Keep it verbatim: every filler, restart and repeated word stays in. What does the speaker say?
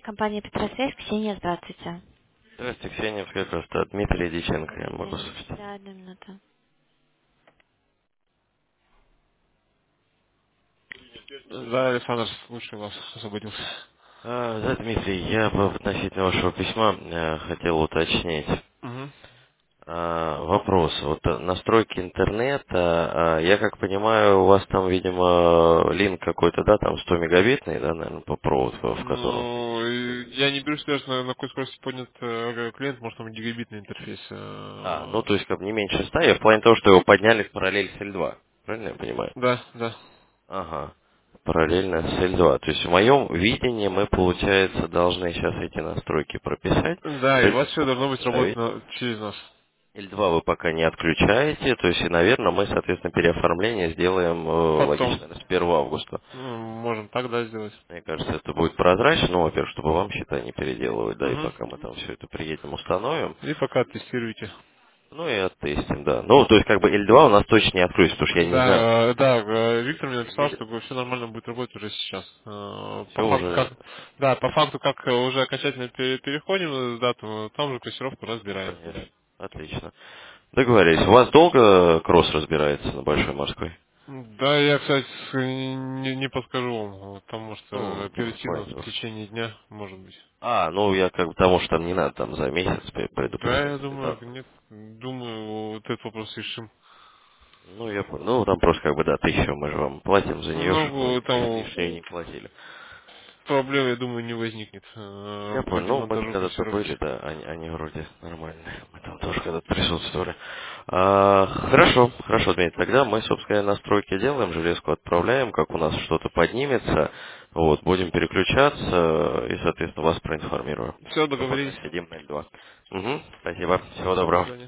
Компания Петросвязь, Ксения, здравствуйте. Здравствуйте, Ксения, как раз то Дмитрий Диченко, я могу Дмитрий. слушать. Да, одну минуту. Да, Александр, слушаю вас, освободился. А, да, Дмитрий, я по относительно вашего письма э, хотел уточнить. Угу. А, вопрос. Вот э, настройки интернета, а, я как понимаю, у вас там, видимо, линк какой-то, да, там сто мегабитный, да, наверное, по проводу, в котором. Ну, и я не берусь даже на, на какой скорости поднят э, клиент, может там гигабитный интерфейс. А, э, ну то есть как бы не меньше ста, я в плане того, что его подняли в параллель с эль два. Правильно я понимаю? Да, да. Ага. Параллельно с эль два. То есть в моем видении мы, получается, должны сейчас эти настройки прописать. Да, В и у вас эль два все должно быть работать поставить. на- через нас. эль два вы пока не отключаете. То есть, и, наверное, мы, соответственно, переоформление сделаем, э, Потом. логично, с первого августа. Ну, можем так, да, сделать. Мне кажется, это будет прозрачно. Ну, во-первых, чтобы вам счета не переделывать, да, и Угу. пока мы там все это приедем, установим. И пока тестируйте. Ну и оттестим, да. Ну, то есть, как бы эль два у нас точно не откроется, потому что я не знаю. Да, э, да, э, Виктор мне написал, Или что все нормально будет работать уже сейчас. Э, все По факту, уже. как, да, по факту, как э, уже окончательно пере- переходим на дату, там же кассировку Ну, разбираем. конечно. Отлично. Договорились. У вас долго кросс разбирается на Большой морской? Да, я, кстати, с- не, не подскажу вам, потому что Ну, в оперативно плане в того, что- течение дня, может быть. А, ну я как бы потому что там не надо там за месяц пре- Да, предупреждать я думаю, капитана. нет, думаю, вот этот вопрос решим. Ну, я понял. Ну, там просто как бы, да, тысячу мы же вам платим за нее, чтобы вы Ну, лиш- там лишнее не платили. проблем, я думаю, не возникнет э, Я при понял. Ну, мы демонтажу когда-то кассировки. были, да, они, они вроде нормальные. Мы там тоже когда-то присутствовали. А, хорошо, хорошо, Дмитрий. Тогда мы, собственно, настройки делаем, железку отправляем, как у нас что-то поднимется. Вот, будем переключаться и, соответственно, вас проинформирую, Все, что пока договорились. сидим на эль два. Угу, спасибо. Всего До доброго. свидания.